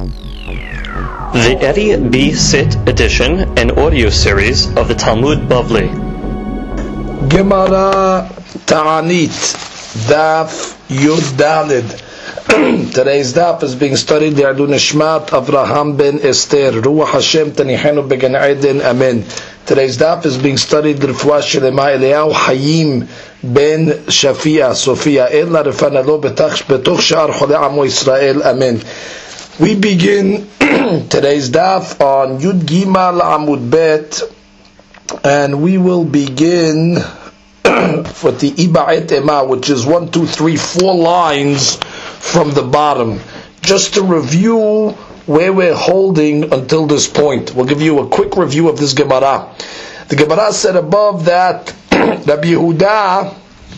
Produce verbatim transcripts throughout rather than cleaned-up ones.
The Eddie B. Sit edition and audio series of the Talmud Bavli. Gemara Ta'anit, Daf Yud Dalid. Today's daf is being studied the Adu Nishmat Avraham ben Esther. Ruach Hashem Tanihenu Began Eden. Amen. Today's daf is being studied the Refuah Shelema Eliyahu Hayim ben Shafia Sofia Ella Refana Lo Betoch Sha'ar Cholei Amo Yisrael. Amen. We begin today's daf on Yud Gimal Amud Bet, and we will begin for the Iba'et Ema, which is one, two, three, four lines from the bottom. Just to review where we're holding until this point. We'll give you a quick review of this Gemara. The Gemara said above that Rabbi Yehuda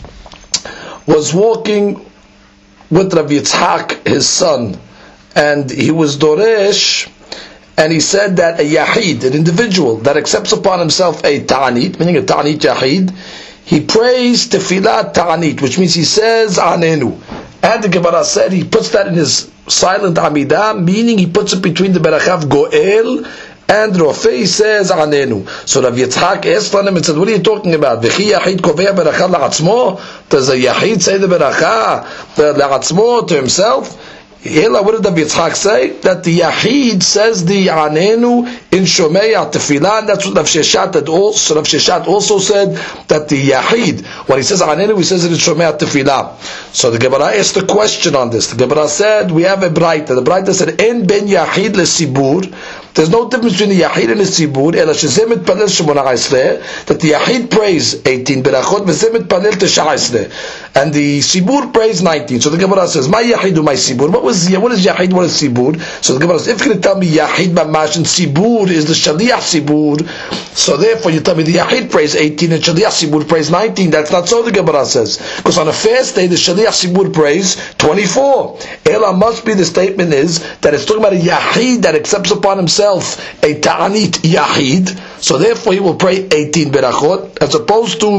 was walking with Rabbi Yitzhak, his son, and he was Doresh, and he said that a Yahid, an individual that accepts upon himself a Ta'anit, meaning a Ta'anit Yahid, he prays Tefillah Ta'anit, which means he says Anenu. And the Gemara said he puts that in his silent Amidah, meaning he puts it between the Berachav Goel and Rofei, he says Anenu. So Rav Yitzhak asked him and said, what are you talking about? V'chi Yahid kovea Beracha la'atzmo? Does a Yahid say the Beracha la'atzmo to himself? What did Rabbi Yitzhak say? That the Yahid says the Anenu in Shomei HaTefillah, and that's what Rav Sheshat had also, Rav Sheshat also said that the Yahid, when he says Anenu, he says it in Shomei HaTefillah. So the Gemara asked a question on this. The Gemara said, we have a Braita. The Braita said, En ben Yahid leSibur. There's no difference between the Yahid and the Sibur, ela shezeh mitpalel shemona esrei, that the Yahid prays eighteen berachot, v'zeh mitpalel tesha esrei, and the Sibur prays nineteen. So the Gemara says, my Yahid my Sibur. What was what is Yahid? What is Sibur? So the Gemara says, if you're going to tell me Yahid mamash and Sibur is the Shaliach Sibur, so therefore you tell me the Yahid prays eighteen and Shaliach Sibur prays nineteen. That's not so, the Gemara says, because on a fast day the Shaliach Sibur prays twenty-four. Ela must be, the statement is that it's talking about a Yahid that accepts upon himself a Ta'anit Yahid, so therefore he will pray eighteen berachot, as opposed to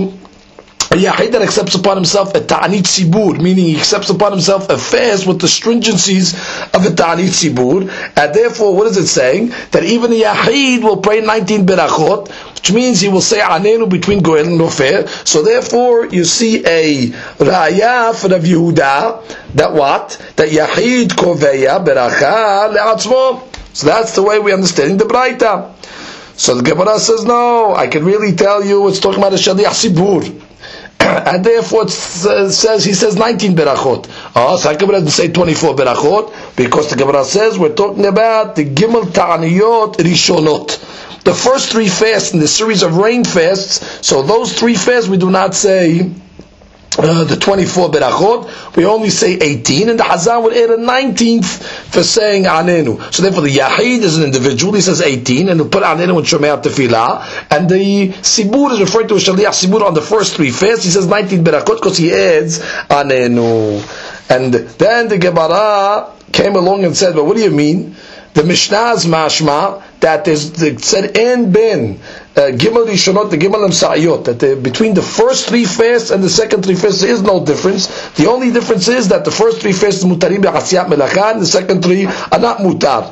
a Yahid that accepts upon himself a Ta'anit Sibur, meaning he accepts upon himself a fast with the stringencies of a Ta'anit Sibur, and therefore what is it saying? That even a Yahid will pray nineteen berachot, which means he will say Anenu between Goel and Nofer. So therefore you see a Raya for Rav Yehuda, that what? That Yahid Koveya Beracha Le'atzmo. So that's the way we understand the Braita. So the Gemara says, no, I can really tell you it's talking about a Shaliach Sibur. And therefore it says, he says nineteen berachot. Oh, so Gemara doesn't say twenty-four berachot, because the Gemara says we're talking about the Gimel Ta'aniyot Rishonot. The first three fasts in the series of rain fasts, so those three fasts we do not say Uh, the twenty-four berachot, we only say eighteen, and the Hazan would add a nineteenth for saying Anenu. So therefore the Yahid is an individual, he says eighteen, and he'll put Anenu in Shomei HaTefillah, and the Sibur is referred to as Shaliach Sibur on the first three fasts, he says nineteen berachot because he adds Anenu. And then the Gemara came along and said, well, what do you mean? The Mishnah's mashma that is the, said en ben uh, Gimel Rishonot, the Gimel Sa'iyot, that the, between the first three fasts and the second three fasts there is no difference. The only difference is that the first three fasts mutarim b'chasiyat melacha, and the second three are not mutar.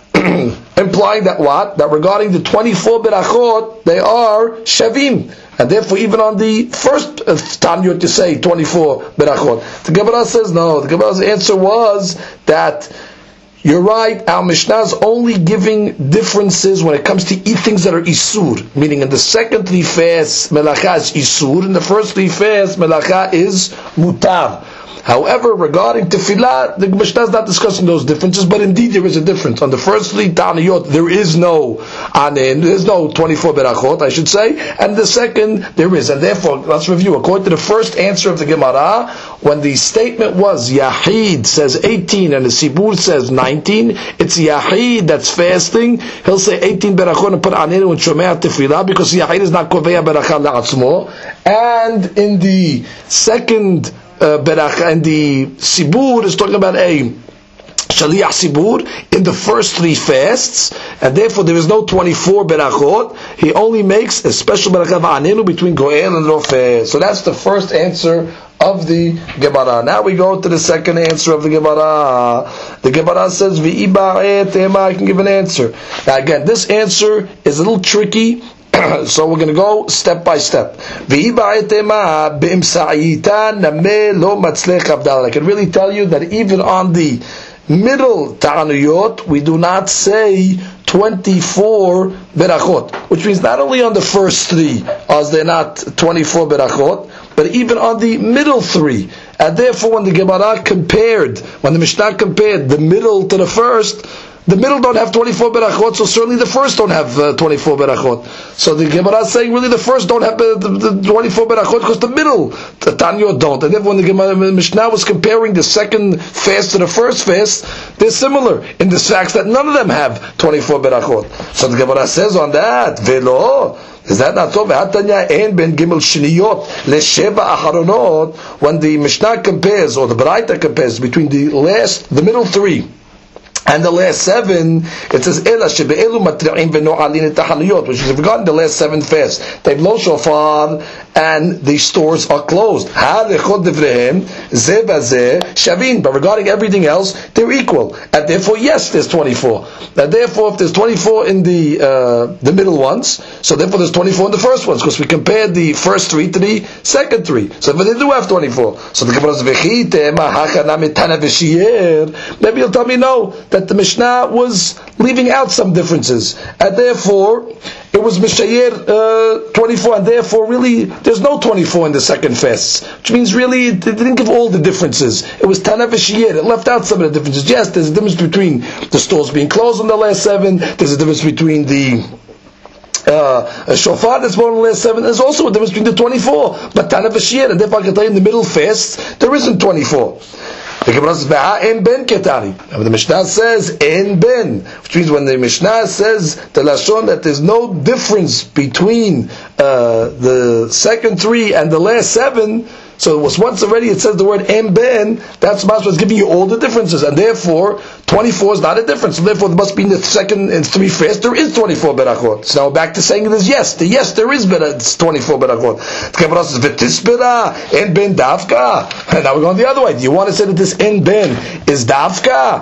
Implying that what? That regarding the twenty-four berachot, they are shavim. And therefore even on the first uh, time you have to say twenty-four berachot. The Gemara says no. The Gemara's answer was that you're right, our Mishnah is only giving differences when it comes to eat things that are Isur. Meaning in the second three fasts, Melacha is Isur. In the first three fasts, Melacha is Mutar. However, regarding Tefillah, the Mishnah is not discussing those differences, but indeed there is a difference. On the first three Ta'aniyot, there is no Anen, there is no twenty-four Berachot, I should say, and the second, there is. And therefore, let's review. According to the first answer of the Gemara, when the statement was Yahid says eighteen and the Sibur says nineteen, it's Yahid that's fasting, he'll say eighteen Berachot and put Anenu and Shomei Tefillah, because Yahid is not Koveya Berachah La'atzmo. And in the second Uh, Beracha, and the Sibur is talking about a Shaliach Sibur in the first three fasts, and therefore there is no twenty-four berachot. He only makes a special berachah v'anenu between Goel and Rofeh. So that's the first answer of the Gemara. Now we go to the second answer of the Gemara. The Gemara says V'iba'et tema. I can give an answer. Now again, this answer is a little tricky. So we're going to go step by step. I can really tell you that even on the middle ta'anuyot, we do not say twenty-four berachot, which means not only on the first three, as they're not twenty-four berachot, but even on the middle three. And therefore, when the Gemara compared, when the Mishnah compared the middle to the first, the middle don't have twenty-four berachot, so certainly the first don't have uh, twenty-four berachot. So the Gemara is saying really the first don't have uh, the, the twenty-four berachot because the middle, the Tanyot don't. And therefore when the Gemara, Mishnah was comparing the second fast to the first fast, they're similar in the facts that none of them have twenty-four berachot. So the Gemara says on that, Velo, is that not so? When the Mishnah compares, or the Baraita compares between the last, the middle three, and the last seven, it says Ela shebe'elu matri'im v'no'alin tahanuyot, which is regarding the last seven fasts. They've no shofar and the stores are closed. Ha lechot devrehem ze bazeh shavin. But regarding everything else, they're equal. And therefore, yes, there's twenty-four. And therefore, if there's twenty-four in the uh, the middle ones, so therefore there's twenty-four in the first ones, because we compared the first three to the second three. So but they do have twenty-four. So the Gemara says v'chite ma'hachana mitana v'shiyer. Maybe you'll tell me no, that the Mishnah was leaving out some differences, and therefore it was Mishayer uh, twenty-four, and therefore really there's no twenty-four in the second fast, which means really it didn't give all the differences. It was Tana v'Shiyer, it left out some of the differences. Yes, there's a difference between the stores being closed on the last seven, there's a difference between the Uh, a shofar that's born in the last seven. There's also a difference between the twenty-four, but Tana v'Shiyer, and therefore I can tell you in the middle fast there isn't twenty-four. The Gemara says, "En ben ketari." And the Mishnah says, "En ben," which means when the Mishnah says the lashon that there's no difference between uh, the second three and the last seven. So it was once already it says the word "en ben." That's was giving you all the differences, and therefore twenty-four is not a difference. So therefore, there must be in the second and three fast there is twenty-four berachot. So now we're back to saying it is yes. The yes there is twenty-four berachot. The Gemara says v'tisbera en ben davka. And now we're going the other way. Do you want to say that this en ben is davka?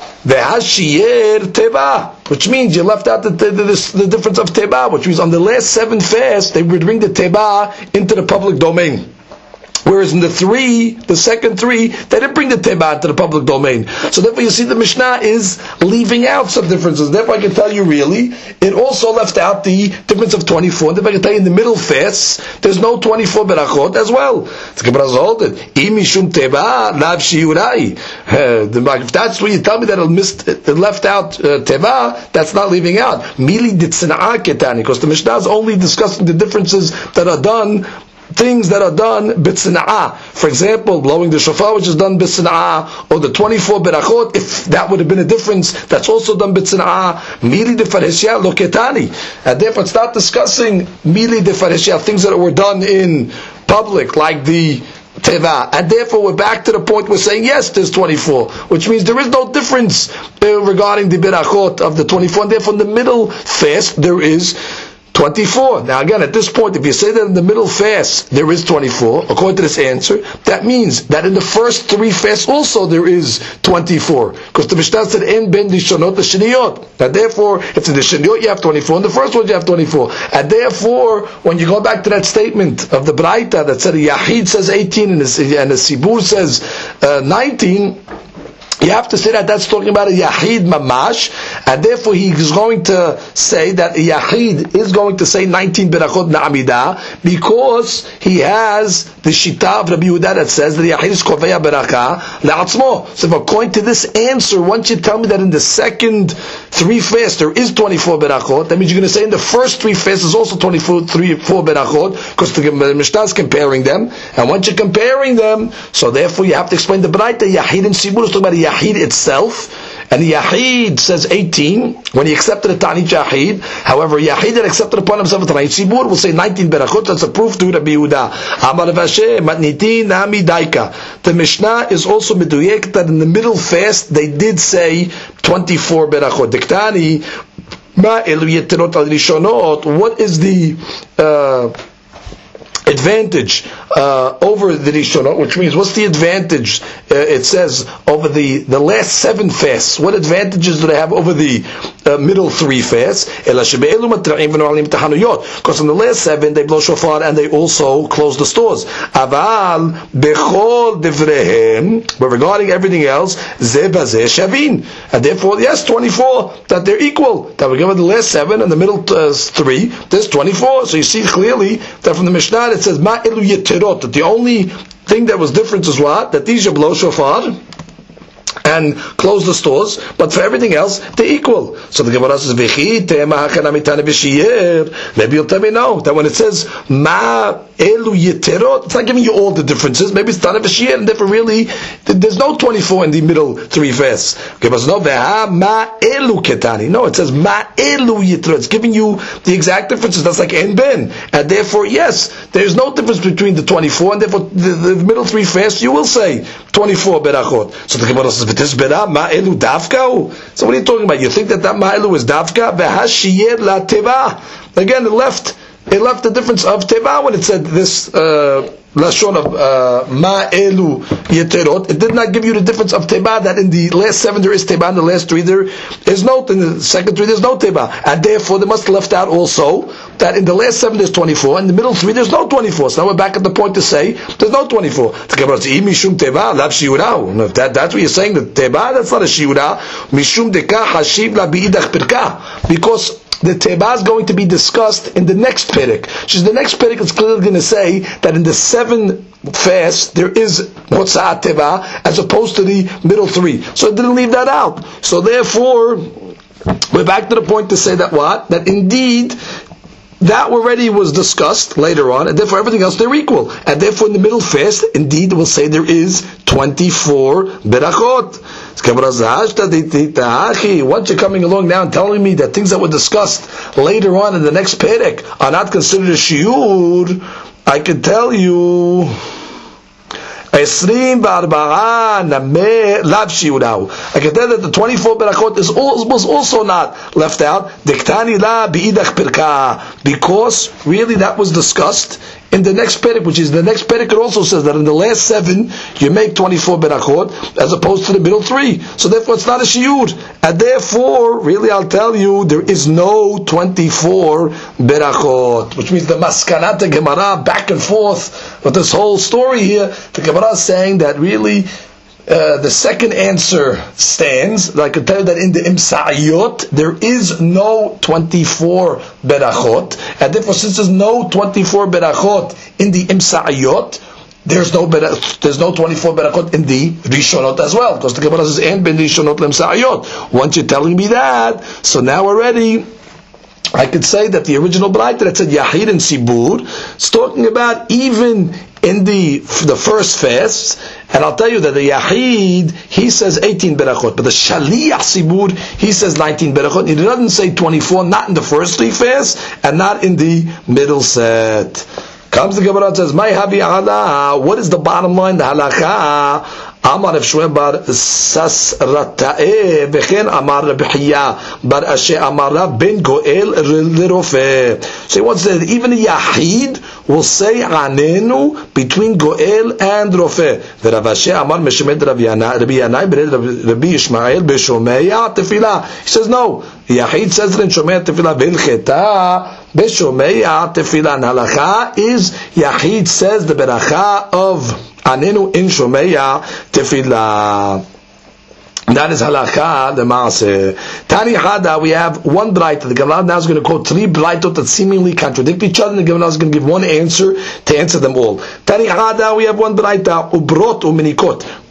V'hashiyer teba, which means you left out the, the, the, the difference of teba, which means on the last seven fasts they would bring the teba into the public domain. Whereas in the three, the second three, they didn't bring the teba to the public domain. So therefore you see the Mishnah is leaving out some differences. Therefore I can tell you really, it also left out the difference of twenty-four. And therefore I can tell you in the middle fasts, there's no twenty-four berachot as well. The Gemara hold it. Imishum teba lav shiurai. If that's what you tell me that it, missed, it left out uh, teba, that's not leaving out. Mili ditzna'a ketani. Because the Mishnah is only discussing the differences that are done, things that are done b'tzna'ah. For example, blowing the shofar, which is done b'tzna'ah, or the twenty-four berachot, if that would have been a difference, that's also done b'tzna'ah. Mili de fareshia lo ketani. And therefore it's not discussing mili de fareshia, things that were done in public, like the teva. And therefore we're back to the point we're saying, yes, there's twenty-four, which means there is no difference uh, regarding the berachot of the twenty-four, and therefore in the middle fast there is twenty-four. Now again, at this point, if you say that in the middle fast there is twenty-four, according to this answer, that means that in the first three fasts also there is twenty-four. Because the Mishnah said, En ben dishonot l'shiniyot. And therefore, if in the shiniyot you have twenty-four, in the first one you have twenty-four. And therefore, when you go back to that statement of the Braita that said, Yahid says eighteen and the, and the Sibur says uh, nineteen, you have to say that that's talking about a Yahid Mamash, and therefore he is going to say that a Yahid is going to say nineteen Berachot Na'amidah, because he has the Shita of Rabbi Yehuda that says that the Yahid is Koveya Berakah La'atzmo. So if according to this answer, once you tell me that in the second three fasts there is twenty-four Berachot, that means you're going to say in the first three fasts is also twenty-four three, four Berachot, because the Mishnah is comparing them, and once you're comparing them, so therefore you have to explain the Braita, Yahid and Sibur is talking about a Yahid itself, and the Yahid says eighteen when he accepted a Ta'anit Yahid. However, Yahid that accepted upon himself a Ta'anit Sibur will say nineteen berachot. That's a proof to Rabbi Yehuda. Amar Rav Ashi matnitin nami daika. The Mishnah is also meduyek that in the middle fast they did say twenty-four berachot. Diktani ma elu yeterot al rishonot. What is the uh, advantage uh, over the Rishonot, which means what's the advantage, uh, it says, over the, the last seven fasts? What advantages do they have over the uh, middle three fasts? Because in the last seven they blow shofar and they also close the stores. Aval bechol divrehem, but regarding everything else, ze bazeh shavin. And therefore, yes, twenty-four, that they're equal. That we give it the last seven and the middle uh, three, there's twenty-four. So you see clearly that from the Mishnah it says ma elu yeterot, that the only thing that was different is what? That these blow shofar and close the stores, but for everything else they're equal. So the Gemara says, maybe you'll tell me no, that when it says ma elu yeterot, it's not giving you all the differences. Maybe it's tana v'shir, and therefore really there's no twenty-four in the middle three fasts. Gemara says no, veha ma elu ketani. No, it says ma elu yeterot. It's giving you the exact differences. That's like en ben, and therefore yes, there's no difference between the twenty-four, and therefore the, the middle three fasts you will say twenty-four berachot. So the Gemara says, this bera ma'elu davka. So what are you talking about? You think that that ma'elu is davka? V'hashiyed la teva. Again, it left it left the difference of teva when it said this uh, lashon of uh, ma'elu yeterot. It did not give you the difference of teva, that in the last seven there is teva, in the last three there is no, in the second three there's no teva, and therefore they must have left out also that in the last seven there's twenty-four, in the middle three there's no twenty-four. So now we're back at the point to say there's no twenty-four. Mishum teva lav shiura. If that that's what you're saying, that teva, that's not a shiura. Mishum deka hashiv la biidach pirka, because the teba is going to be discussed in the next perek. The next perek is clearly going to say that in the seven fasts there is motzat teba as opposed to the middle three. So it didn't leave that out. So therefore, we're back to the point to say that what? That indeed that already was discussed later on, and therefore everything else they're equal. And therefore in the middle fast, indeed we'll say there is twenty-four berachot. Once you're coming along now and telling me that things that were discussed later on in the next perek are not considered a shiur, I can tell you I can tell that the twenty-four berachot is was also not left out, because really that was discussed in the next perek, which is the next perek. It also says that in the last seven you make twenty-four berachot as opposed to the middle three. So therefore it's not a shiur, and therefore really I'll tell you there is no twenty-four berachot, which means the maskanat Gemara back and forth with this whole story here. The Gemara is saying that really Uh, the second answer stands. I can tell you that in the Imsa'iyot there is no twenty-four berachot, and therefore since there's no twenty-four berachot in the Imsa'iyot, there's no there's no twenty-four berachot in the Rishonot as well, because the Gemara says and ben Rishonot l'Imsa'iyot. Once you're telling me that, so now already I could say that the original Braita that said Yahid and Sibur is talking about even in the the first fasts, and I'll tell you that the Yahid, he says eighteen berachot, but the Shaliach Sibur, he says nineteen berachot. He doesn't say twenty-four, not in the first three fasts, and not in the middle set. Comes the Gemara and says, "My habi ala." What is the bottom line? The halakha. Amar Rav Shmuel bar Sasrata'e v'chen Amar Rav Hiya bar Ashe Amar Rav ben Goel l'Rofeh. So he wants to say that even a Yahid will say Anenu between Goel and Rofeh. V'Rav Ashe Amar Meshemed Rav Yanai Rabbi Yanai b'nei Rabbi Yishmael b'Shomeya Tefillah. He says no. The Yahid says it in Shomeya Tefillah v'Ilcheta b'Shomeya Tefillah. And halacha is Yahid says the beracha of Anenu in Shomeya Tefillah. That is halakha the maaseh. Tani Hada, we have one braita. The Gemara now is going to quote three braitot that seemingly contradict each other. And the Gemara is going to give one answer to answer them all. Tani Hada, we have one braita. Ubrot uminikot.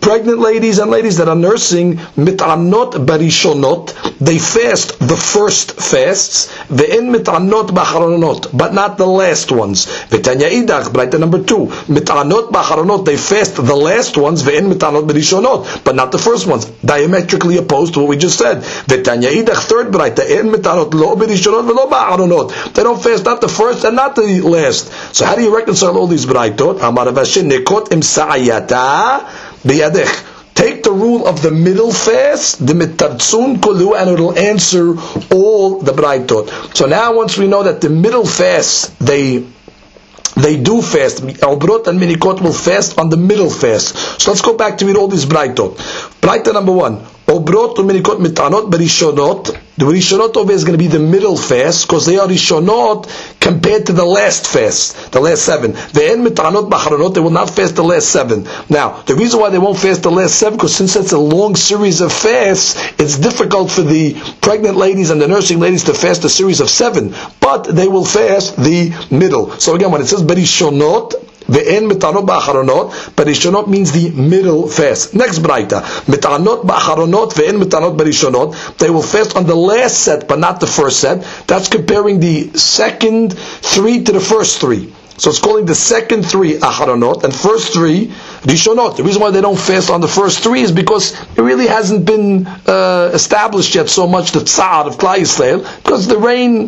pregnant ladies and ladies that are nursing, mit'anot barishonot, they fast the first fasts, ve'en mit'anot b'acharonot, but not the last ones. V'tanya idach, braita number two, mit'anot b'acharonot, they fast the last ones, ve'en mit'anot barishonot, but not the first ones. Diametrically opposed to what we just said. V'tanya idach, third braita, en mit'anot lo barishonot ve'lo b'acharonot. They don't fast not the first and not the last. So how do you reconcile all these braitot? Amar Rav Ashi nekot im sa'ayata biyadech. Take the rule of the middle fast, the mitartzun kolu, and it'll answer all the braitot. So now once we know that the middle fast, they they do fast, Obrot and Minikot will fast on the middle fast. So let's go back to read all these braitot. Braita number one, Obrot and Minikot mitanot berishonot. The Rishonot over is going to be the middle fast, because they are Rishonot compared to the last fast, the last seven. Ve'en mitanot b'acharonot, they will not fast the last seven. Now, the reason why they won't fast the last seven, because since it's a long series of fasts, it's difficult for the pregnant ladies and the nursing ladies to fast a series of seven. But they will fast the middle. So again, when it says Berishonot, Ve'en mitanot ba'acharonot, berishonot means the middle fast. Next braita, mitanot ba'acharonot, ve'en mitanot berishonot, they will fast on the last set but not the first set. That's comparing the second three to the first three. So it's calling the second three acharonot and first three rishonot. The reason why they don't fast on the first three is because it really hasn't been uh, established yet so much the tzad of Klal Yisrael, because the rain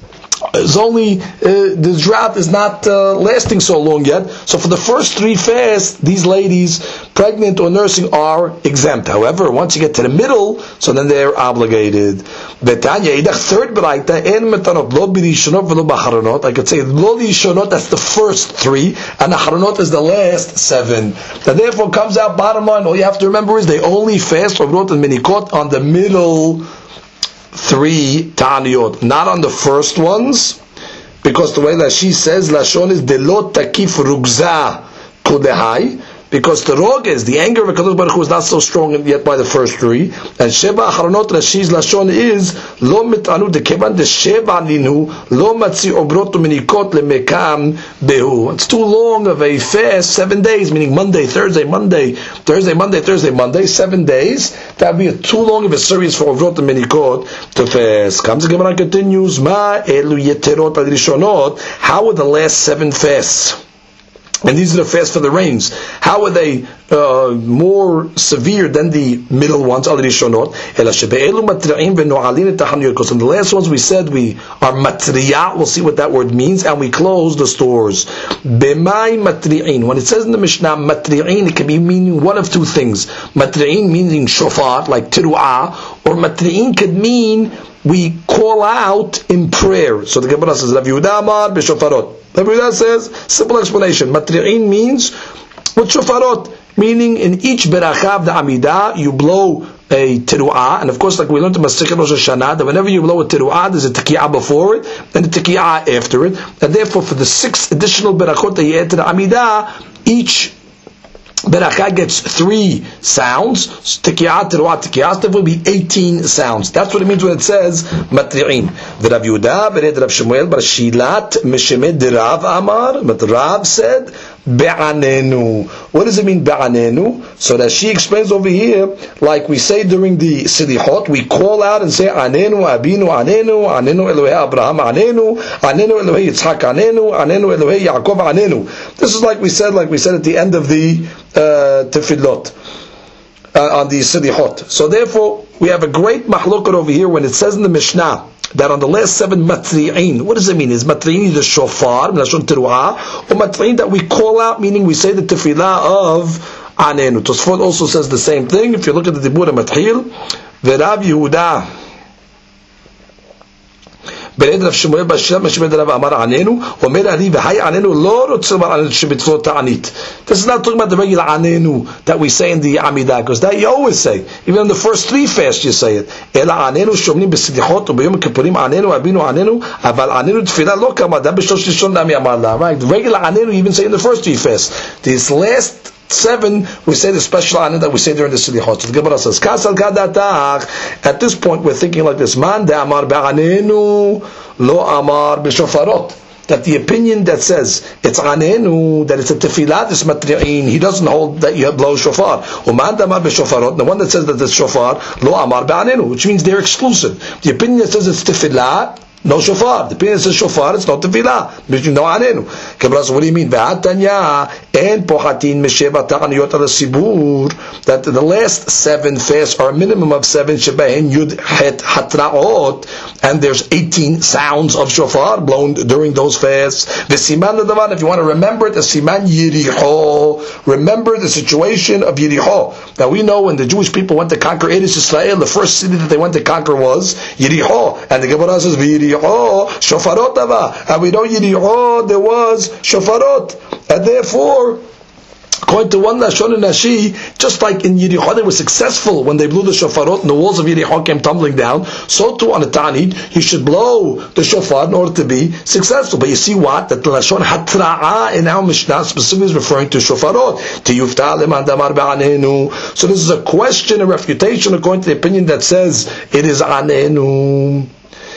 is only, uh, the drought is not uh, lasting so long yet. So for the first three fasts, these ladies, pregnant or nursing, are exempt. However, once you get to the middle, so then they're obligated. Betanya, third braita, en metanot lo birishonot v'lo b'acharonot. I could say lo birishonot, that's the first three, and acharonot is the last seven. That therefore comes out, bottom line, all you have to remember is they only fast Obrot and Minikot on the middle three ta'aniyot, not on the first ones, because the way that she says lashon is delot takif rugza kudehai, because the rog is the anger of HaKadosh Baruch Hu is not so strong yet by the first three, and sheva acharonot Rashi's lashon is lo mitanu dekevan de sheva ninu lo matzi obrot u'minikot lemekam behu. It's too long of a fast, seven days, meaning Monday, Thursday, Monday, Thursday, Monday, Thursday, Monday, seven days. That would be a too long of a series for obrot and minikot to fast. Comes the Gemara, continues, ma elu yeterot adrishonot. How are the last seven fasts? And these are the fasts for the rains. How are they uh, more severe than the middle ones? Because in the last ones we said we are matriya. We'll see what that word means, and we close the stores. B'mai matri'in. When it says in the Mishnah matri'in, it can be meaning one of two things. Matri'in meaning shofar, like tiru'ah, or matri'in could mean we call out in prayer. So the Gemara says, Rav Yehuda Amar b'shofarot. Rav Yehuda says, simple explanation. Matri'in means with shofarot, meaning in each beracha of the Amidah, you blow a tiru'ah, and of course, like we learned in Masechet Rosh Hashanah, that whenever you blow a tiru'ah, there's a teki'ah before it, and a teki'ah after it, and therefore for the six additional berachot that you add to the Amidah, each Beracha gets three sounds. Tikiyat, teruat, tikiyat. That will be eighteen sounds. That's what it means when it says matri'in. The Rav Yehuda, bered Rav Shemuel, bar Shilat, mishemed Rav Amar. But Rav said, be'anenu. What does it mean, be'anenu? So that she explains over here, like we say during the Silichot, we call out and say, anenu, abinu, anenu, anenu Elohei Abraham, anenu, anenu Elohei Yitzhak, anenu, anenu Elohei Yaakov, anenu. This is like we said, like we said at the end of the uh, Tefillot, uh, on the Silichot. So therefore, we have a great mahlokat over here when it says in the Mishnah, that on the last seven matri'in, what does it mean? Is matri'in the shofar, lashon teruah, or matri'in that we call out, meaning we say the tefillah of anenu? Tosfot also says the same thing. If you look at the Dibur Mathil, V'Rav Yehuda bered Rav Shemuel b'Shilat mishemed Rav Amar anenu, omer ani v'hay anenu lo rotze lomar anenu shebitzvot ta'anit. This is not talking about the regular anenu that we say in the Amidah, because that you always say. Even in the first three fasts you say it. Ela anenu shomnim b'silichot u'b'yom kippurim anenu abinu anenu, aval anenu tefillah lo kama da b'shlosh rishon nami amar la. Right? The regular anenu you even say in the first three fasts. This last seven, we say the special anenu that we say during the Silichot. So the Gemara says, Kasal kadatach. At this point, we're thinking like this: Man de amar be'anenu lo amar b'shofarot. that the opinion that says it's anenu, that it's a tefillah, this matri'in, he doesn't hold that you blow shofar. Uman damar b'shofarot, the one that says that it's shofar, lo amar b'anenu, which means they're exclusive. The opinion that says it's tefillah, no shofar. The opinion that says shofar, it's not tefillah. No anenu. Kabras, what do you mean? V'hatanya en pohatin mesheva ta'aniyot al sibur, that the last seven fasts are a minimum of seven shebahen yud het hatraot, and there's eighteen sounds of shofar blown during those fasts. V'siman l'davar, if you want to remember it, the siman Yericho. Remember the situation of Yericho. Now we know when the Jewish people went to conquer Eretz Yisrael, the first city that they went to conquer was Yericho, and the Gemara says Yericho shofarot dava, and we know Yericho there was shofarot, and therefore, according to one Lashon and Nashi, just like in Yericho they were successful when they blew the shofarot and the walls of Yericho came tumbling down, so too on a Ta'anit, you should blow the shofar in order to be successful. But you see what? That the Lashon Hatra'a in our Mishnah specifically is referring to shofarot. Tiyufta leman damar ba'anenu. So this is a question, a refutation according to the opinion that says it is anenu.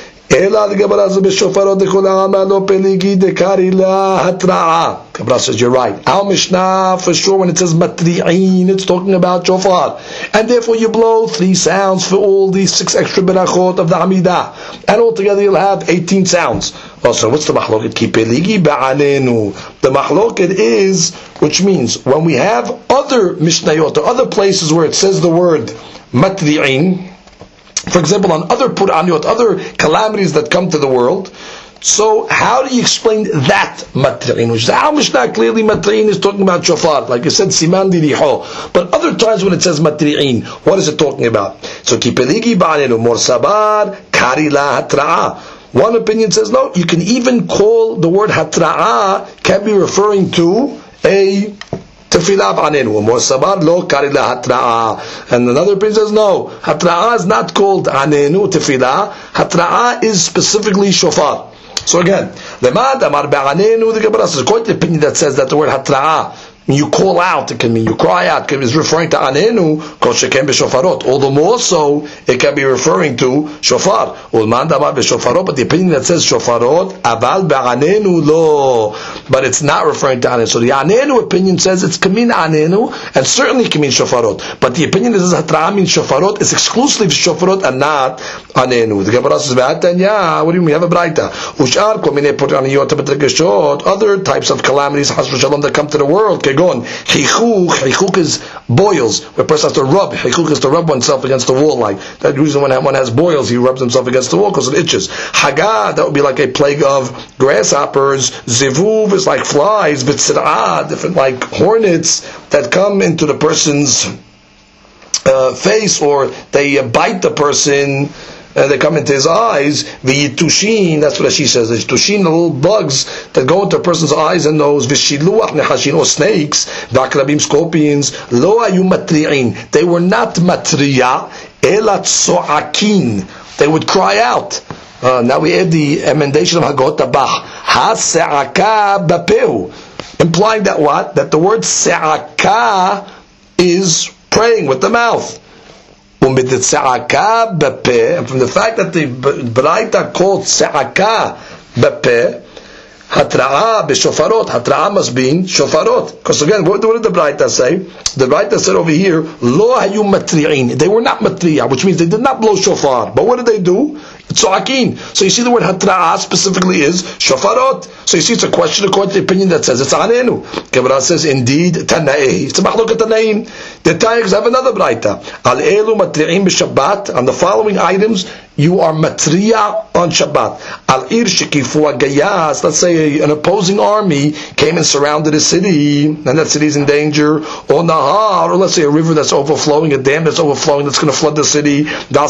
Ela the Gemara says b'shofarot dekol ha'ama lo peligi dekari la hatra'a. Gemara says you're right. Our Mishnah for sure when it says matri'in, it's talking about shofar, and therefore you blow three sounds for all these six extra berachot of the Amidah, and altogether you'll have eighteen sounds. Also, what's the mahloket? Ki peligi ba'anenu. The mahloket is, which means when we have other mishnayot or other places where it says the word matri'in. For example, on other Pur'aniyot, other calamities that come to the world, so how do you explain that matri'in? Which is our Mishnah clearly matri'in is talking about shofar, like you said, siman diriho. But other times when it says matri'in, what is it talking about? So ki peligi ba'anenu mor sabar kari la hatra'a. One opinion says no, you can even call the word hatra'a can be referring to a tefillah b'anenu, mor sabar lo kari la hatra'a. And another opinion says no, hatra'a is not called anenu tefillah. Hatra'a is specifically shofar. So again, lemad amar b'anenu, the Gemara says, according to the opinion that says that the word hatra'a, you call out, it can mean you cry out, it is referring to anenu, kol sheken b'shofarot. All the more so, it can be referring to shofar. Ulman damar b'shofarot, but the opinion that says shofarot, aval b'anenu lo, but it's not referring to anenu. So the anenu opinion says it's can mean anenu, and certainly can mean shofarot. But the opinion that says hatra'a means shofarot is exclusively shofarot and not anenu. The Gemara says, v'atanya, what do you mean? We have a braita. Ushar kol minei pur'aniyot b'tregeshot, other types of calamities, has v'shalom, that come to the world. Kegon, chichuk, chichuk is boils, where a person has to rub, chichuk is to rub oneself against the wall, like that reason when one has boils, he rubs himself against the wall because it itches. Haga, that would be like a plague of grasshoppers. Zivuv is like flies, b'tzir'ah, different like hornets that come into the person's uh, face, or they uh, bite the person, Uh, they come into his eyes. V'yitushin, that's what she says. The yitushin, the little bugs that go into a person's eyes and nose. V'shiluach nehashin, or snakes. V'akrabim, scorpions. Lo ayu matri'in. They were not matriya, ela tso'akin. They would cry out. Uh, now we add the emendation of Hagot Tabach. Ha-se'aka bapeu. Implying that what? That the word se'aka is praying with the mouth. And from the fact that the Braita called Se'aka Bapeh, Hatra'a b'shofarot, Hatra'a must be shofarot. Because again, what did the Braita say? The Braita said over here, Lo hayu matri'in. They were not matri'a, which means they did not blow shofar. But what did they do? It's so'akin. So you see the word Hatra'a specifically is shofarot. So you see it's a question according to the opinion that says it's anenu. Gemara says indeed Tanai. It's a mahloket Tanaim. The Tanaims have another Braita. Al elu matri'in b'Shabbat. On the following items, you are matriya on Shabbat. Al ir shekifu agayas. Let's say an opposing army came and surrounded a city, and that city is in danger. Or nahar, or let's say a river that's overflowing, a dam that's overflowing, that's going to flood the city.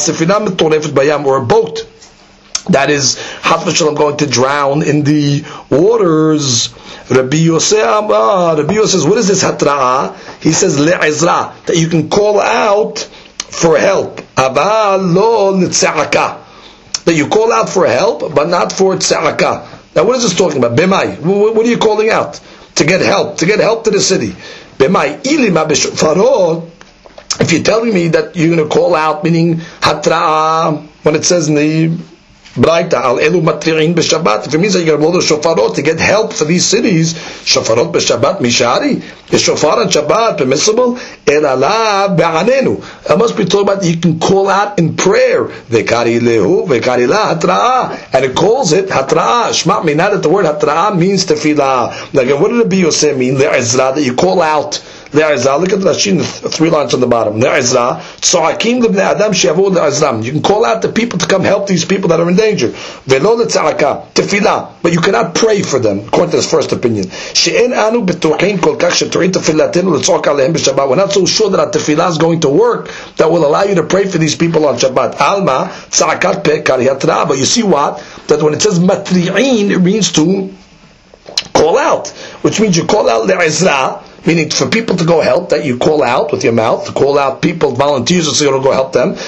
Or a boat that is Chas v'Shalom going to drown in the waters. Rabbi Yosef, ah, Rabbi Yosef says, what is this hatra'a? He says le'ezra, that you can call out for help. Aval lo l'tze'aka, that you call out for help, but not for tze'aka. Now, what is this talking about? B'mai, what are you calling out? To get help, to get help to the city. B'mai, ilima b'shofarot. If you're telling me that you're going to call out, meaning hatra'a, when it says in the Braita al elu matri'in b'Shabbat. If it means that you're going to blow the shofarot to get help for these cities, shofarot b'Shabbat mishari. Is shofar on Shabbat permissible? Elala be'anenu. It must be talking about you can call out in prayer. Vekari lehu, vekari la hatra'ah. And it calls it hatra'ah. Shma' me, not that the word hatra'ah means tefillah. Like, what did the Biyoseh mean? Le'ezra, that you call out. Le'ezra, look at the Rashi, the three lines on the bottom. Le'ezra, tzo'akim lebnei adam she'yavou le'ezram. You can call out the people to come help these people that are in danger. Ve'lo le'tza'aka, tefillah. But you cannot pray for them, according to his first opinion. She'en anu betu'hin kol kach she'tu'in tefillatenu le'tz'ok alehem b'Shabbat. We're not so sure that our tefillah is going to work that will allow you to pray for these people on Shabbat. Alma, tza'akat pe kari hatra'ah. But you see what? That when it says matri'in, it means to call out, which means you call out le'ezra, meaning for people to go help, that you call out with your mouth, to call out people, volunteers, so you're going to go help them.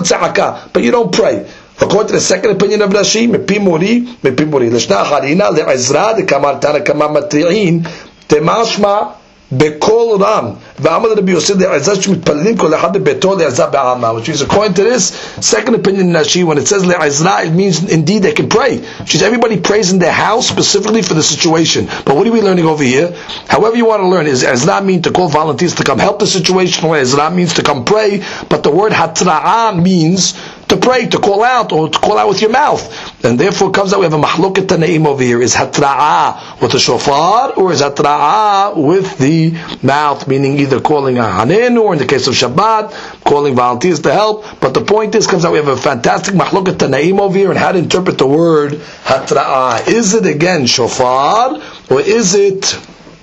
But you don't pray. According to the second opinion of Rashi, mepi mori, mepi mori. L'shna harina le'ezra de kamar tana kamar matri'in temashma bekol ram. V'amad Rabbi Yosef le'ezra shmitpalelim kol echad bebeto le'ezra be'ama. Which means, according to this second opinion in Rashi, when it says le'ezra, it means indeed they can pray. Which is everybody prays in their house specifically for the situation. But what are we learning over here? However you want to learn, is ezra mean to call volunteers to come help the situation, or ezra means to come pray, but the word hatra'ah means to pray, to call out, or to call out with your mouth. And therefore it comes out, we have a mahloket tanaim over here. Is hatra'ah with the shofar, or is hatra'ah with the mouth, meaning either calling a hanenu, or in the case of Shabbat, calling volunteers to help. But the point is, comes out, we have a fantastic mahloket tanaim over here, and how to interpret the word hatra'ah. Is it again shofar, or is it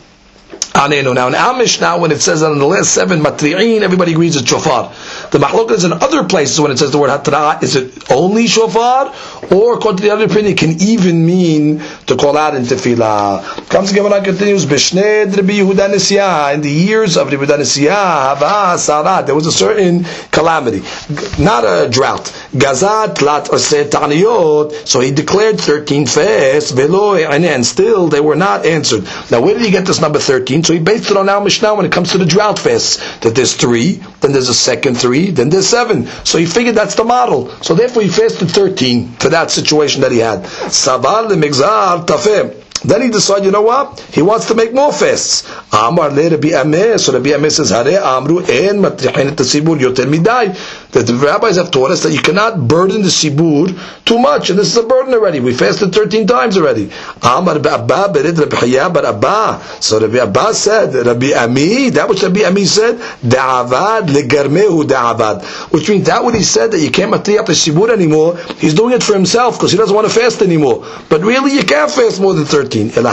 Anenu? Now in our Mishnah, when it says that in the last seven matri'in, everybody agrees it's shofar. The mahloket is in other places when it says the word hatra'ah. Is it only shofar, or according to the other opinion, it can even mean to call out in tefillah? Comes the Gemara, continues, B'shnei Rabbi Yehuda Nisiyah, in the years of Rabbi Yehuda Nisiyah, hava sarat, there was a certain calamity, not a drought. Gazat lat oseh ta'aniyot, so he declared thirteen fasts, velo and still they were not answered. Now where did he get this number thirteen? So he based it on our Mishnah when it comes to the drought fasts, that there's three, then there's a second three, then there's seven. So he figured that's the model. So therefore he fasted thirteen for that situation that he had. Sabar lemigzar tafeh. Then he decided, you know what? He wants to make more fasts. Amar le Rabbi Ameh. So Rabbi Ameh says, Hare amru en matrihin et sibur yoter midai. That the rabbis have taught us that you cannot burden the sibur too much, and this is a burden already. We fasted thirteen times already. Amar Abba bered Rabbi Chaya bar Abba. So Rabbi Abba said, Rabbi Ami, that which Rabbi Ami said, da'avad legarmehu da'avad, which means that what he said, that you can't matriach the sibur anymore, he's doing it for himself because he doesn't want to fast anymore. But really, you can't fast more than thirteen.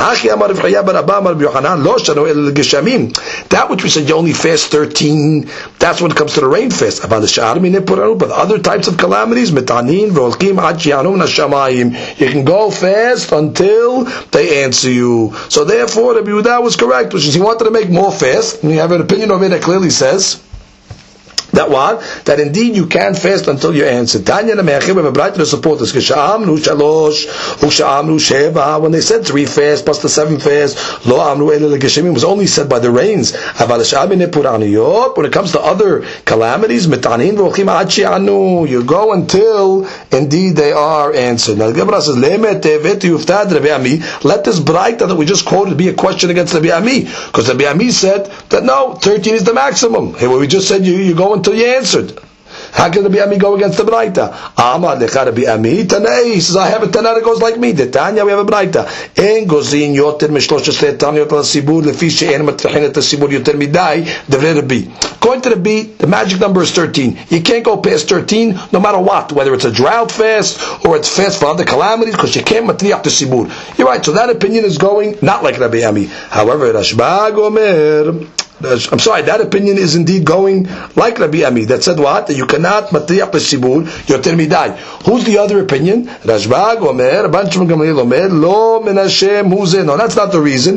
That which we said you only fast thirteen, that's when it comes to the rain fast. But other types of calamities, you can go fast until they answer you. So therefore Rabbi Yehuda was correct, which is he wanted to make more fast. And you have an opinion of it that clearly says that what? That indeed you can fast until you're answered. Tanya Nemeachim, we have a bright to support this. K'sha'amnu shalosh, u'sha'amnu sheva. When they said three fasts plus the seven fasts, lo amnu ele legeshemim, was only said by the rains. Aval sha'amin nepuraniyot. When it comes to other calamities, metanin v'olchim ad she'anu. You go until indeed they are answered. Now the Gemara says, le'met tevet yuftad Rabbi Ami. Let this bright that we just quoted be a question against Rabbi Ami, because Rabbi Ami said that no, thirteen is the maximum. Hey, well, we just said you you go until you answered. How can Rabbi Ami go against the Braita? Amar lecha Rabbi Ami Tanei. He says, I have a Tanah that goes like me. The Tanya, we have a Braita. En gozin yoter mishlosh esrei taniyot al sibur lefi she'en matrihin et sibur yoter midai devrei Rabbi. According to Rabbi, the magic number is thirteen. You can't go past thirteen, no matter what, whether it's a drought fast or it's fast for other calamities, because you can't matriach the sibur. You're right. So that opinion is going not like Rabbi Ami. However, Rashbag Omer. I'm sorry, that opinion is indeed going like Rabbi Ami, that said what? That you cannot matriach b'sibur yoter midai. Who's the other opinion? Rashbag Omer, Rabban Shimon Gamliel Omer, lo min Hashem huze. No, that's not the reason.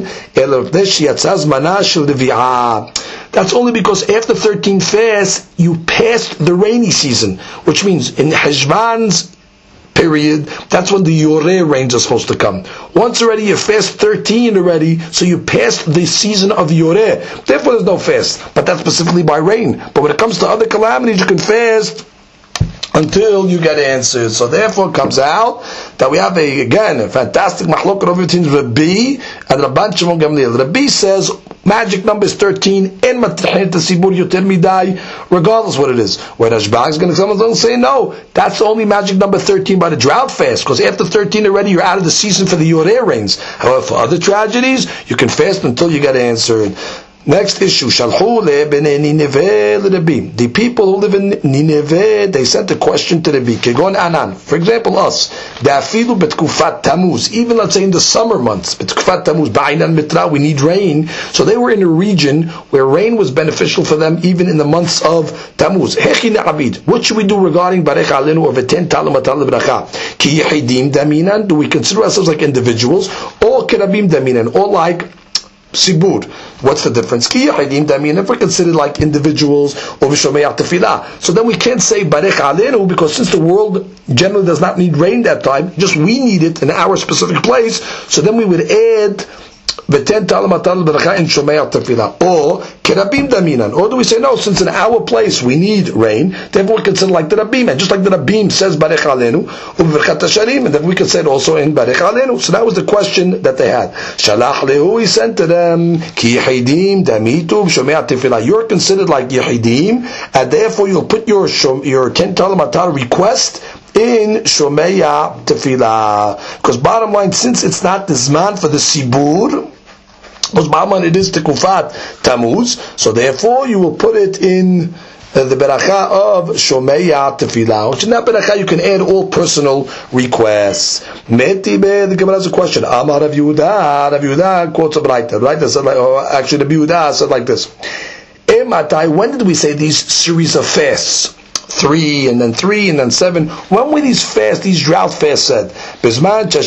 That's only because after thirteen fasts, you passed the rainy season, which means in Heshvan's period, that's when the Yoreh rains are supposed to come. Once already you fast thirteen already, so you passed the season of Yoreh. Therefore there's no fast, but that's specifically by rain. But when it comes to other calamities, you can fast until you get answered. So therefore it comes out that we have a, again, a fantastic mahloket over between Rabbi and Rabban Shimon Gamliel. Rabbi says magic number is thirteen, en matrichin tasibur yoter midai, regardless what it is. Where Rashbag is going to come and say, no, that's only magic number thirteen by the drought fast, because after thirteen already you're out of the season for the Yoreh rains. However, for other tragedies, you can fast until you get answered. Next issue, Shalhu lebnei Nineveh l'Rabbi. The people who live in Nineveh, they sent a question to Rabbi. Kegon Anan. For example, us. Da'afilu betkufat Tammuz. Even let's say in the summer months, betkufat Tammuz, ba'ainan mitra, we need rain. So they were in a region where rain was beneficial for them even in the months of Tammuz. Hechi na'abid. What should we do regarding Barech Alenu or Veten Talu Matal Bracha? Ki yihidim daminan. Do we consider ourselves like individuals? Or kerabim daminan? Or like Sibur. What's the difference? Ki yahidim damin, if we're considered like individuals, or v'shomei tefillah. So then we can't say barech alenu, because since the world generally does not need rain that time, just we need it in our specific place, so then we would add v'ten talam atal beracha in shomei tefillah. Or kerabim daminan. Or do we say no, since in our place we need rain, therefore we consider like the Rabbim, and just like the Rabbim says barech alenu, u'v'verchat hasharim, and then we can say it also in barech alenu. So that was the question that they had. Shalach lehu, he sent to them, ki yehidim damitu b'shomei tefillah. You're considered like yehidim, and therefore you'll put your your ten talam atal request in Shomei Tefillah. Because bottom line, since it's not the Zman for the Sibur, because bottom line it is Tekufat Tammuz, so therefore you will put it in uh, the Beracha of Shomei Tefillah. Which in that Beracha you can add all personal requests. Metibe, the Gemara has a question. Amar Rav Yehuda, Rav Yehuda quotes a Braita. Braita said like, or actually Rav Yehuda said like this. Ematai, when did we say these series of fasts? Three and then three and then seven. When were these fasts, these drought fasts said? This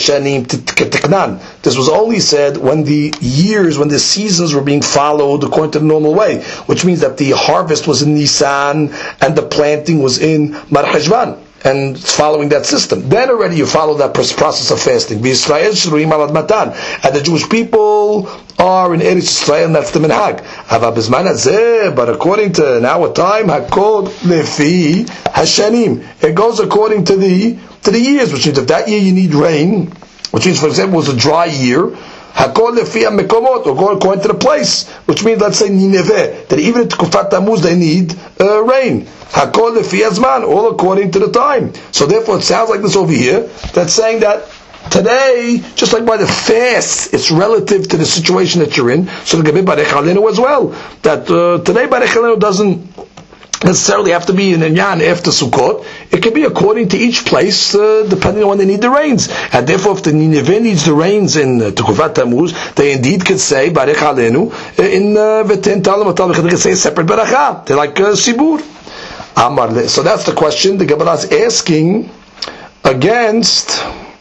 was only said when the years, when the seasons were being followed according to the normal way, which means that the harvest was in Nisan and the planting was in Mar Heshvan, and following that system. Then already you follow that process of fasting. And the Jewish people are in Eretz Yisrael, and that's the minhag. But according to our time, hakol lefi hashanim. It goes according to the to the years, which means if that year you need rain, which means for example it was a dry year, hakol lefi mekomot, or go according to the place, which means let's say Nineveh, that even at Kufat Tammuz they need uh, rain. Hakol lefi azman, all according to the time. So therefore it sounds like this over here, that's saying that today, just like by the fast, it's relative to the situation that you're in. So the Gabi Barech Alenu as well. That uh, today Barech Alenu doesn't necessarily have to be in Inyan after Sukkot. It can be according to each place, uh, depending on when they need the rains. And therefore, if the Nineveh needs the rains in uh, Tekufat Tammuz, they indeed could say Barech Alenu in V'ten Talam Atal. They could say a separate Beracha. They're like uh, Sibur. Amar. So that's the question the Gemara is asking against.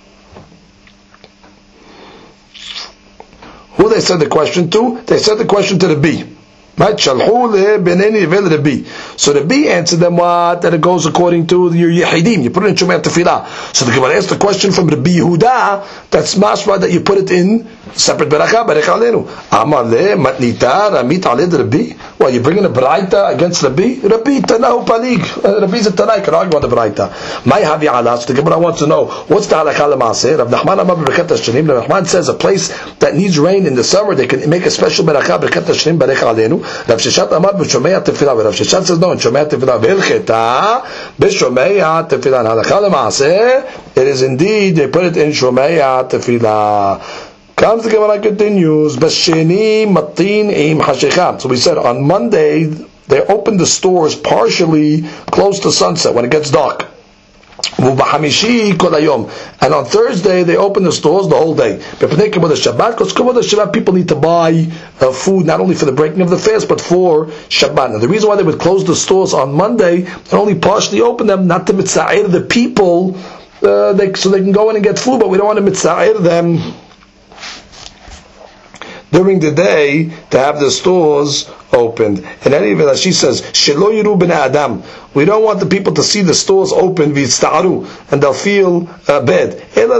Who they said the question to? They said the question to the B. Right? Shalhu lebnei Nineveh l'Rabbi. So the B answered them what? That it goes according to your Yehidim. You put it in Shomei Tefillah. So the Gemara asked the question from Rabbi Yehuda, that's mashma that you put it in separate Beracha, Barech Alenu. Amar le matnita ramit aled Rabbi. Well, you're bringing a Braita against Rabbi? Rabbi Tanahu Palig. Rabbi is a Tanai, can argue on the Braita. My Havi Alas, the Gemara wants to know, what's the halakha l'maaseh? Rav Nachman Amar B'Berkat Hashanim. Rav Nachman says a place that needs rain in the summer, they can make a special Beracha, B'Berkat Hashanim, Barech Alenu. Rav Sheshat Amar B'Shomei Tefillah. Rav Sheshat says no, in Shomei Tefillah. V'Ilcheta B'Shomei Tefillah. Halakha l'maaseh, it is indeed, they put it in Shomei Tefillah. Comes the Gemara continues. B'Sheni Matin Im Hashecham. So we said on Monday they open the stores partially close to sunset when it gets dark. And on Thursday they open the stores the whole day. Because Kavod Shabbat people need to buy uh, food not only for the breaking of the fast but for Shabbat. And the reason why they would close the stores on Monday and only partially open them, not to mitza'ir the people, uh, they, so they can go in and get food, but we don't want to mitza'ir them during the day to have the stores opened. And any of it, as she says, Shelo Yiru B'nei Adam. We don't want the people to see the stores open, and they'll feel uh, bad.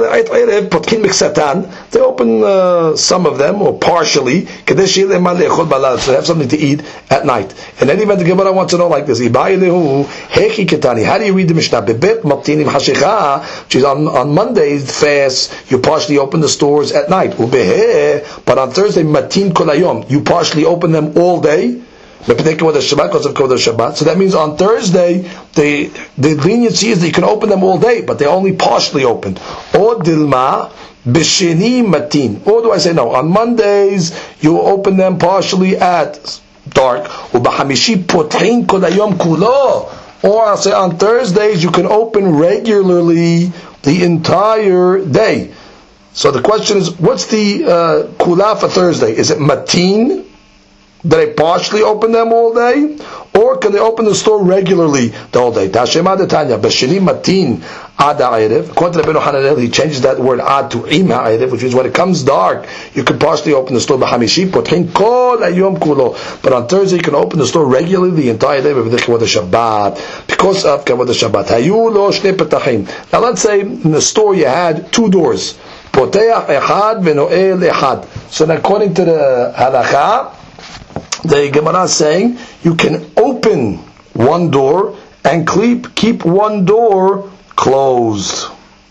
They open uh, some of them, or partially, so they have something to eat at night. And then even the Gemara wants to know like this. How do you read the Mishnah? Which is on, on Monday's fast, you partially open the stores at night. But on Thursday, matin kolayom, you partially open them all day. Because of Shabbat. So that means on Thursday, the the leniency is that you can open them all day, but they're only partially open. Or dilma b'sheni matin. Or do I say no? On Mondays, you open them partially at dark. U'b'hamishi potrin kol hayom kulo. Or I'll say on Thursdays, you can open regularly the entire day. So the question is, what's the uh, kula for Thursday? Is it matin? Do they partially open them all day? Or can they open the store regularly the whole day? Tashema de Tanya, Bashini Matin Ad Ha'erev. According to Rabbeinu Hananel, he changes that word Ad to Im Ha'erev, which means when it comes dark, you can partially open the store. B'hamishi Potchin Kol Hayom Kulo. But on Thursday, you can open the store regularly the entire day with the Shabbat. Because of Kavod Shabbat. Hayu lo Shnei Petachim. Now let's say in the store you had two doors. Poteach Echad V'Noel Echad. So then according to the Halakha, the Gemara is saying you can open one door and keep keep one door closed.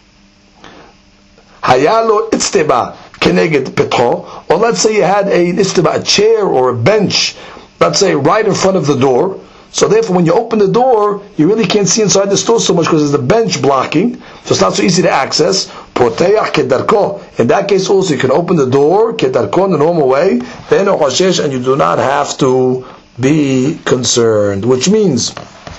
Hayalo itzteba keneged petro. Or let's say you had a itzteba, a chair or a bench, let's say right in front of the door. So therefore, when you open the door, you really can't see inside the store so much because there's a bench blocking, so it's not so easy to access. Poteach kedarko. In that case, also you can open the door kedarko in the normal way. Then ochashesh, and you do not have to be concerned. Which means,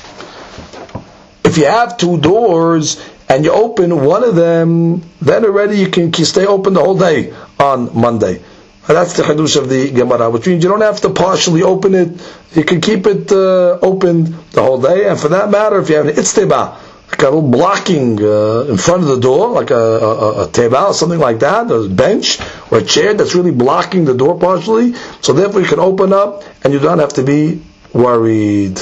if you have two doors and you open one of them, then already you can stay open the whole day on Monday. And that's the Hadush of the Gemara, which means you don't have to partially open it. You can keep it uh, open the whole day. And for that matter, if you have an itzteba, like a little blocking uh, in front of the door, like a, a, a teba or something like that, a bench or a chair that's really blocking the door partially, so therefore you can open up and you don't have to be worried.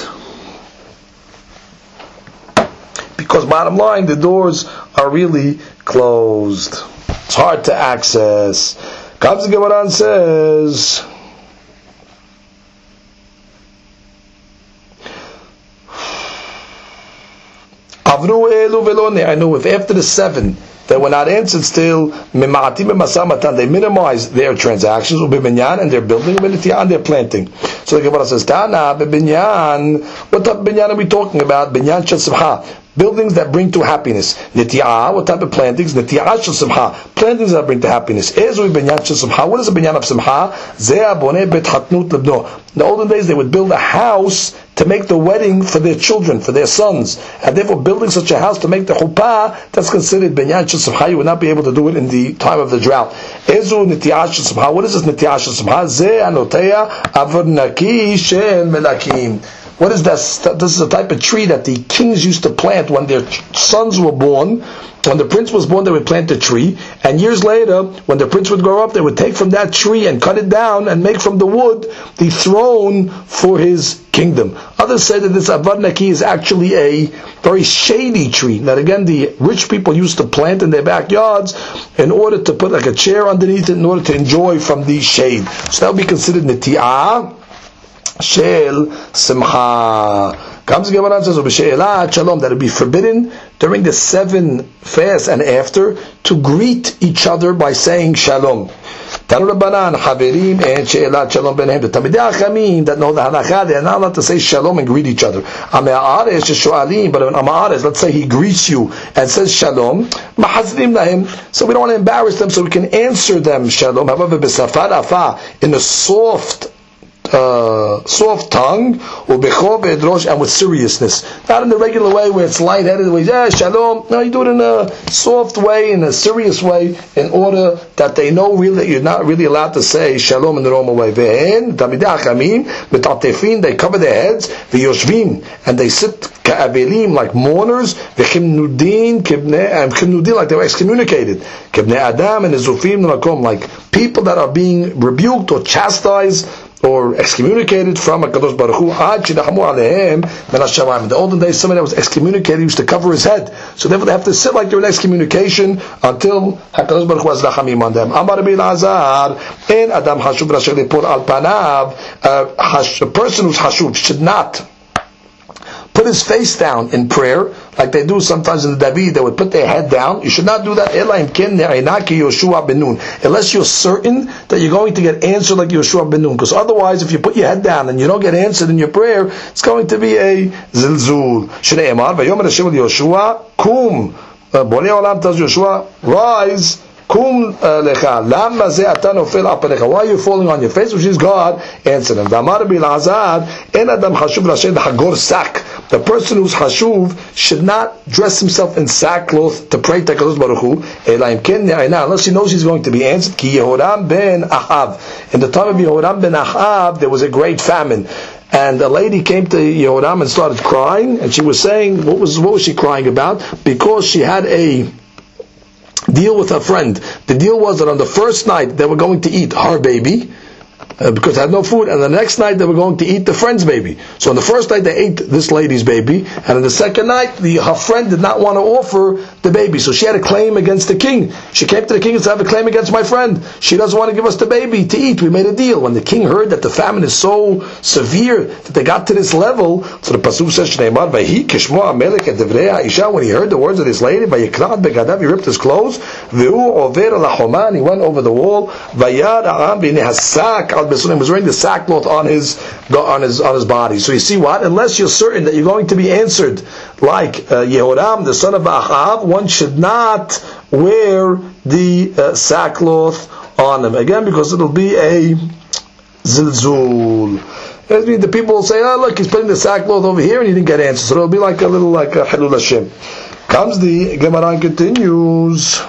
Because bottom line, the doors are really closed. It's hard to access. Comes the Gemara and says, Avru elu velone. I know if after the seven they were not answered still, they minimize their transactions, and they're building, and they're planting. So the Gemara says, Tana, b'binyan. What type of binyan are we talking about? Binyan shel simcha. Buildings that bring to happiness. Neti'ah, what type of plantings? Neti'ah shel simcha. Plantings that bring to happiness. Ezui binyan shel simcha. What is a binyan of simcha? Zeh boneh bet hatnut lebno. In the olden days, they would build a house to make the wedding for their children, for their sons. And therefore, building such a house to make the chuppah, that's considered binyan shel simcha. You would not be able to do it in the time of the drought. Ezu neti'ah shel simcha. What is this neti'ah shel simcha? Zeh anoteya avernaki shel melakim. What is this? This is a type of tree that the kings used to plant when their sons were born. When the prince was born, they would plant a tree. And years later, when the prince would grow up, they would take from that tree and cut it down and make from the wood the throne for his kingdom. Others say that this Avad Naki is actually a very shady tree. That again, the rich people used to plant in their backyards in order to put like a chair underneath it in order to enjoy from the shade. So that would be considered Neti'ah Shel Simcha. Comes the Gemara and says, "B'she'elat shalom," that it be forbidden during the seven fasts and after to greet each other by saying shalom. Tanu Rabbanan Haverim and she'elat shalom benehem. The Talmidei Chachamim that know the halakha, they are not allowed to say shalom and greet each other. Amei haaretz she'shoalim, but when Am haaretz, let's say he greets you and says shalom, mahazrim lahem. So we don't want to embarrass them, so we can answer them shalom. However, b'safar afa, in a soft Uh, soft tongue, and with seriousness, not in the regular way where it's lightheaded, where yeah, shalom. No, you do it in a soft way, in a serious way, in order that they know really that you're not really allowed to say shalom in the normal way. They cover their heads, and they sit like mourners, like they were excommunicated, like people that are being rebuked or chastised or excommunicated from HaKadosh Baruch Hu. Ad shenachamu alehem min hashamayim. In the olden days, somebody that was excommunicated used to cover his head. So therefore they have to sit like they're in excommunication until HaKadosh Baruch Hu has rachamim on them. Amar Rabbi Elazar, en adam hashuv rasher lepor al panav. A person who's hashuv should not put his face down in prayer, like they do sometimes in the David. They would put their head down. You should not do that. Unless you're certain that you're going to get answered like Yoshua ben Nun. Because otherwise, if you put your head down and you don't get answered in your prayer, it's going to be a zilzul. Shneimar vayomer Hashem Yoshua kum. Borei Olam tells Yoshua, rise. Kum lecha. Lama ze ata nofel al panecha. Why are you falling on your face? Which is God answered him. Damar Bilazar en adam hashuv rashed hagor sak. The person who's hashuv should not dress himself in sackcloth to pray to HaKadosh Baruch Hu, unless he knows he's going to be answered. Ki Yehoram ben Ahav. In the time of Yehoram ben Ahav, there was a great famine. And a lady came to Yehoram and started crying, and she was saying, what was what was she crying about? Because she had a deal with her friend. The deal was that on the first night they were going to eat her baby, Uh, because they had no food, and the next night they were going to eat the friend's baby. So on the first night they ate this lady's baby, and on the second night the, her friend did not want to offer the baby, so she had a claim against the king. She came to the king and said, I have a claim against my friend. She doesn't want to give us the baby to eat. We made a deal. When the king heard that the famine is so severe that they got to this level, so the pasuk says, Shneimar vayhi kishmo amelech et devrei ha'isha. When he heard the words of this lady, vayikrat begadav, he ripped his clothes, ve'u over al hachoman, he went over the wall, vayad ha'am b'nei hasak al he was wearing the sackcloth on his on his on his body. So you see what? Unless you're certain that you're going to be answered like uh, Yehoram, the son of Ahav, one should not wear the uh, sackcloth on him. Again, because it'll be a zilzul. I mean, the people will say, oh look, he's putting the sackcloth over here and he didn't get answers. So it'll be like a little like a Hilul Hashem. Comes the Gemara and continues.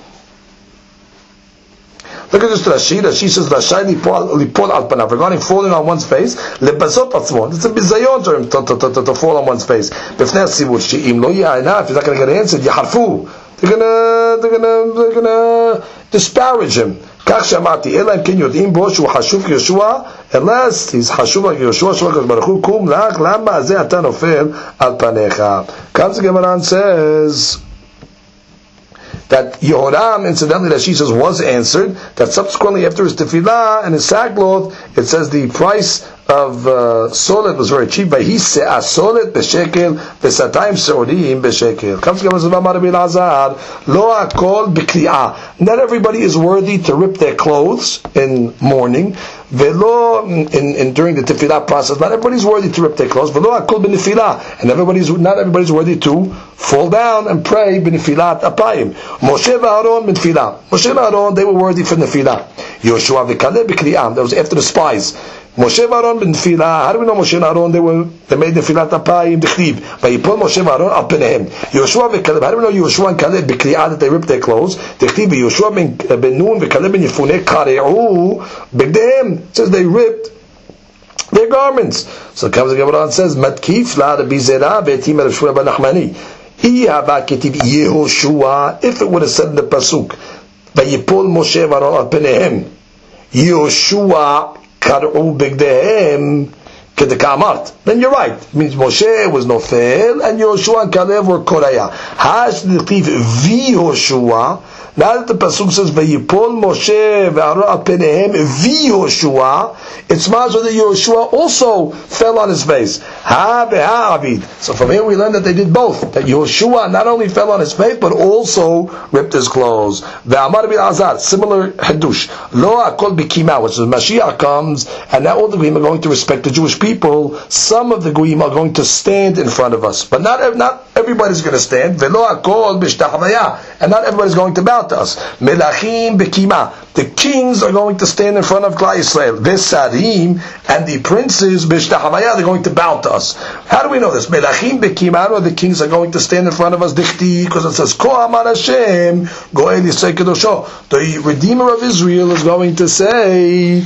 Look at this Rashi. Rashi says, Rashai lipol al panav. Regarding falling on one's face, lebazot atzmon. It's a bizayon term to, to, to, to fall on one's face. B'fnei tzibur she'im lo ya'ana. If he's not going to get answered, yaharfu. They're gonna, they're gonna, they're gonna disparage him. Kach shamati. Ela im ken yodim bo shu hashuv Yeshua. Unless he's hashuv like Yeshua, Shua Baruch Hu kum lach lama azeh ata nofel al panecha. Comes the Gemara and says that Yehoram, incidentally, that she says was answered, that subsequently after his tefillah and his sackcloth, it says the price of uh, solet was very cheap. By he se'ah solet b'shekel, b'satayim se'odim b'shekel. Comes to Rabbi Elazar, lo akol b'kri'ah. Not everybody is worthy to rip their clothes in mourning. Velo in, in during the tefillah process, not everybody's worthy to rip their clothes. Velo akol b'nefilah, and everybody's not everybody's worthy to fall down and pray b'nefilat apayim. Moshe v'Aaron b'nefilah. Moshe and Aaron, they were worthy for nefilah. Yoshua v'Kaleb b'kri'ah. That was after the spies. Moshe v'Aaron b'nefilah. How do we know Moshe and Aaron? They were they made nefilat apayim d'chliv. Vayipol Moshe v'Aaron al penehem. Yoshua v'Kaleb. How do we know Yoshua and Kaleb b'kri'ah that they ripped their clothes? D'chliv Yoshua ben Nun v'Kaleb ben Yefuneh kare'u b'gdehem. It says they ripped their garments. So it comes the Gemara and says, Matkif la Rabbi Zera be'etim Rav Shmuel ben Nachmani. Yehoshua, if it would have said in the pasuk, Vayipol Moshe v'Aaron al penehem, Yehoshua kar'u b'gdehem kedeka'amart, then you're right. It means Moshe was Nofel and Yehoshua and Kalev were Koraya. Hash l'chtiv v'Yehoshua. Now that the pasuk says Vayipol Moshe v'Aaron al penehem v'Yehoshua, it's mazel that Yehoshua also fell on his face. Ha beha avid. So from here we learn that they did both. That Yehoshua not only fell on his face but also ripped his clothes. Ve'amar Bilazar, similar hadush. Lo akol b'kima, which is Mashiach comes, and now all the goyim are going to respect the Jewish people. Some of the goyim are going to stand in front of us, but not not everybody's going to stand. Ve'lo akol b'shtachavaya, and not everybody's going to bow to us. Melachim b'kima. The kings are going to stand in front of Klal Yisrael. Vesarim, and the princes b'shtachavaya, they're going to bow to us. How do we know this? Melachim b'kima, or the kings are going to stand in front of us. Dichti, because it says Ko Amar Hashem Goel Yisrael Kedosho. The Redeemer of Israel is going to say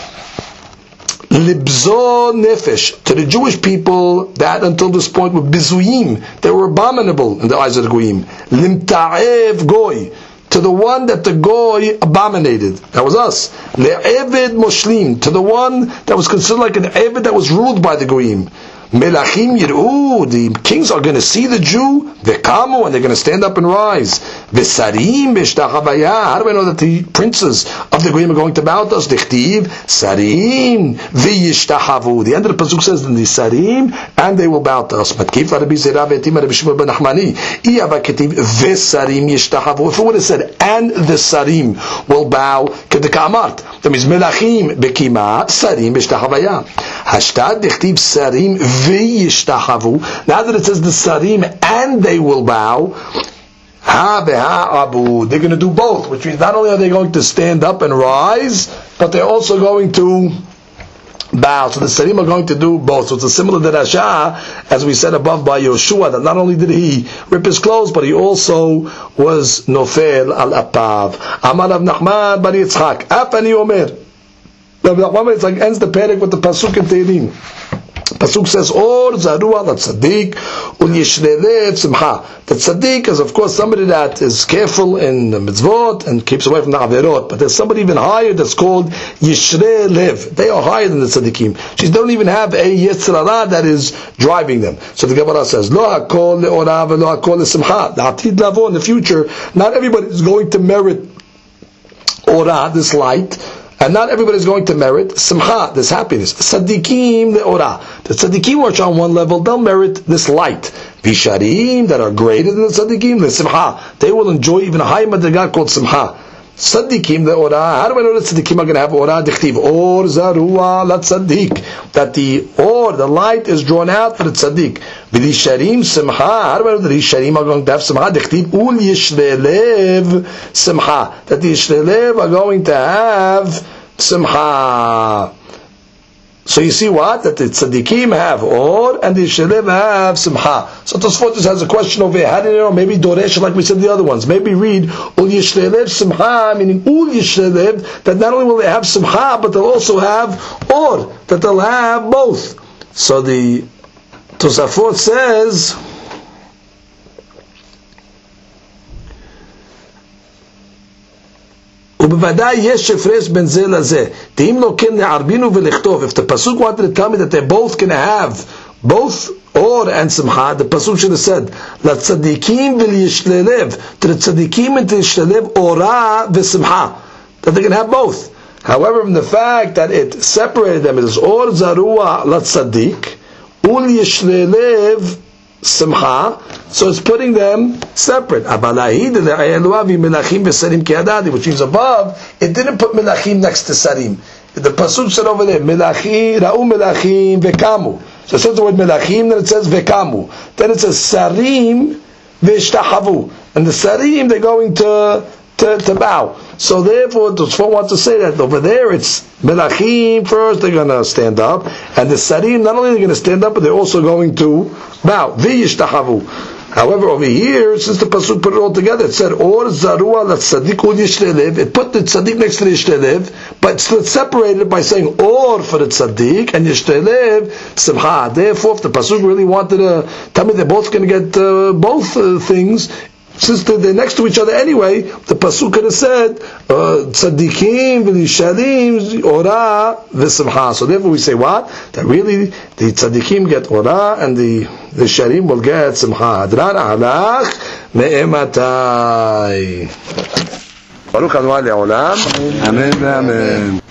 Libzo nefesh, to the Jewish people that until this point were bizuyim, they were abominable in the eyes of the goyim. Limta'ev goy, to the one that the goy abominated. That was us. Le'eved moshlim, to the one that was considered like an eved that was ruled by the goyim. Melachim yir'u, the kings are going to see the Jew, vekamu, and they're going to stand up and rise. V'sarim b'shtachavaya, how do I know that the princes of the goyim are going to bow to us? Dichtiv, sarim v'yishtachavu. The end of the pasuk says, the sarim, and they will bow to us. But kif Rabbi Zera v'etim Rabbi Shmuel ben Nachmani, iyava ketiv v'sarim yishtachavu. If it would have said, and the sarim will bow, kedeka'amart. That means melachim b'kima, sarim b'shtachavaya. Hashtag dichtiv sarim v'yishtachavu. Now that it says the sarim and they will bow, ha beha abu, they're going to do both, which means not only are they going to stand up and rise, but they're also going to bow. So the sarim are going to do both. So it's a similar derasha, as we said above by Yoshua, that not only did he rip his clothes, but he also was nofel al apav. Amar Rav Nachman bar Yitzchak, af ani omer. Rav Nachman it's like ends the parak with the pasuk in Tehillim. Pasuk says, Or zarua la tzaddik ul yishlelev simcha. The tzaddik is of course somebody that is careful in the mitzvot and keeps away from the averot. But there's somebody even higher that's called yishlelev. They are higher than the tzaddikim. She don't even have a yitzrara that is driving them. So the Gemara says, Lo hakol le'ora ve'lo hakol le'simcha. La'atid lavo, in the future, not everybody is going to merit ora, this light. And not everybody is going to merit simcha, this happiness. Tzaddikim le'ora. The tzaddikim which are on one level, they'll merit this light. Visharim, that are greater than the tzaddikim, the simcha. They will enjoy even a higher madriga called simcha. Tzaddikim le'ora. How do I know that tzaddikim are going to have ora? Dichtiv or zarua la tzaddik. That the or, the light is drawn out for the tzaddik. V'lisharim simcha. How do I know that the yisharim are going to have simcha? Dichtiv ul yishlelev simcha. That the yishlelev are going to have simcha. So you see what? That the tzaddikim have or, and the yishlelev have simcha. So Tosfot has a question over here. How do you know? Maybe doresh, like we said the other ones. Maybe read ul yishlelev simcha, meaning ul yishlelev, that not only will they have simcha, but they'll also have or, that they'll have both. So the Tosafot says, ובוודאי יש הפרש בין זה לזה. תאים לו כן לערבינו ולכתוב. If the pasuk wanted to tell me that they're both going to have both or and simcha, the pasuk should have said, לצדיקים ולيשללב, to the tzadikim and to yishlelev ora v'simcha, that they're going to have both. However, from the fact that it separated them, it is or zarua latzadik, ul yishlelev simcha, so it's putting them separate. Which means above, it didn't put melachim next to sarim. The pasuk said over there, melachim, ra'u melachim vekamu. So it says the word melachim, then it says vekamu. Then it says sarim v'ishtachavu. And the sarim, they're going to To, to bow. So therefore, the Tzfon wants to say that over there it's melachim first, they're going to stand up, and the sarim, not only are they going to stand up, but they're also going to bow. V'yishtachavu. However, over here, since the pasuk put it all together, it said, or zarua la tzaddik ul yishlelev, it put the tzaddik next to the yishlelev, but still separated by saying or for the tzaddik, and yishlelev simcha. Therefore, if the pasuk really wanted to tell me they're both going to get uh, both uh, things, since they're next to each other anyway, the pasuk could have said tzaddikim v'lishalim ora v'simcha. So therefore we say what? That really the tzaddikim get ora and the the sharim will get simcha. Adran alach me'ematai. Baruch Adonai le'olam. Amen. Amen.